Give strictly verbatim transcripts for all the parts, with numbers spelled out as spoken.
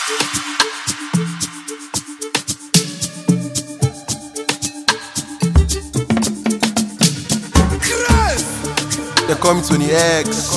They call me Tony X.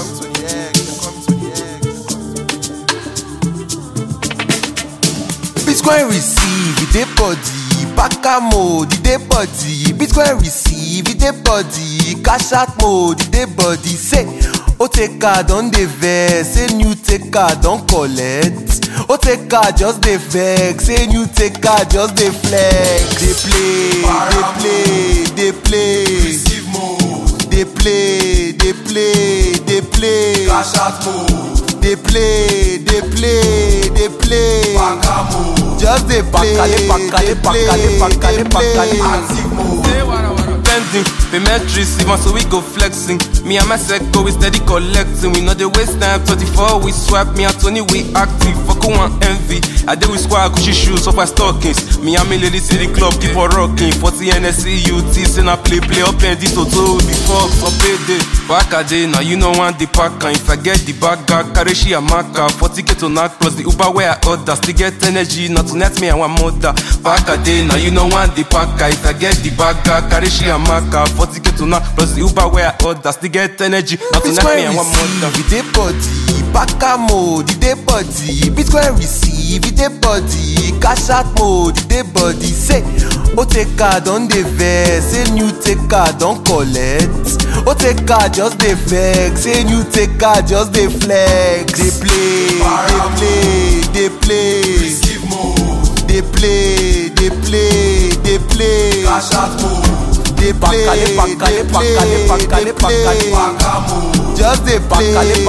Bitcoin receive, it dey body. Baka mode, it dey body. Bitcoin receive, it dey body. Cash out mode, it dey body. Say, Oteka don dey vex. Say new taker don collect. Oteka just dey vex. Say new taker just dey flex. Dey play, dey play, dey play. Receive mode. Dey play, dey play, dey play. Cash out mode. Dey play, dey play, dey play. Baka mode. Just dey play, dey play, dey play. Active mode. Pending, payment receive, so we go flexing. Me and my sector, we steady collecting. We know the waste time, twenty-four we swipe. Me and Tony, we active. Fuck one envy. I did with squad, Gucci shoes, so fast stockings. Me and me lady city club, keep on rocking. forty N S C U T, send a play, play up and this auto. Before, so payday. Back a day, now you know one the packer. If I get the bagger, carry she a marker. forty K to knock plus the Uber where I order. Still get energy, not to net me and one mother. Back a day, now you know one the packer. If I get the bagger, carry she a marker. forty K to knock plus the Uber where I order. Still get energy, not to net me and one mother. It dey body, baka mode, it dey body. Bitcoin receive, it dey body. Cash out mode, it dey body. Say, Oteka don dey vex. Say new taker don collect. Oteka just dey vex. Say new taker just dey flex. Dey play, dey play, dey play. Receive mode. Dey play, dey play, dey play. Cash out mode. Dey play, dey play, dey play. Baka mode. Just dey play, dey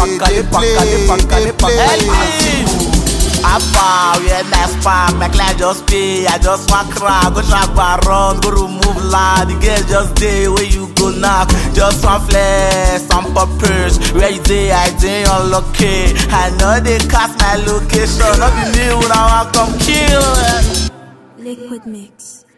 play, dey play. Alpha, we a nice pack, my client just pay. I just want crack, go track run, go remove lad. The girl just day where you go knock. Just one flex, some purpose. Where you day, I day unlucky. I know they cast my location. Not be me when I want come kill. Liquid Mix.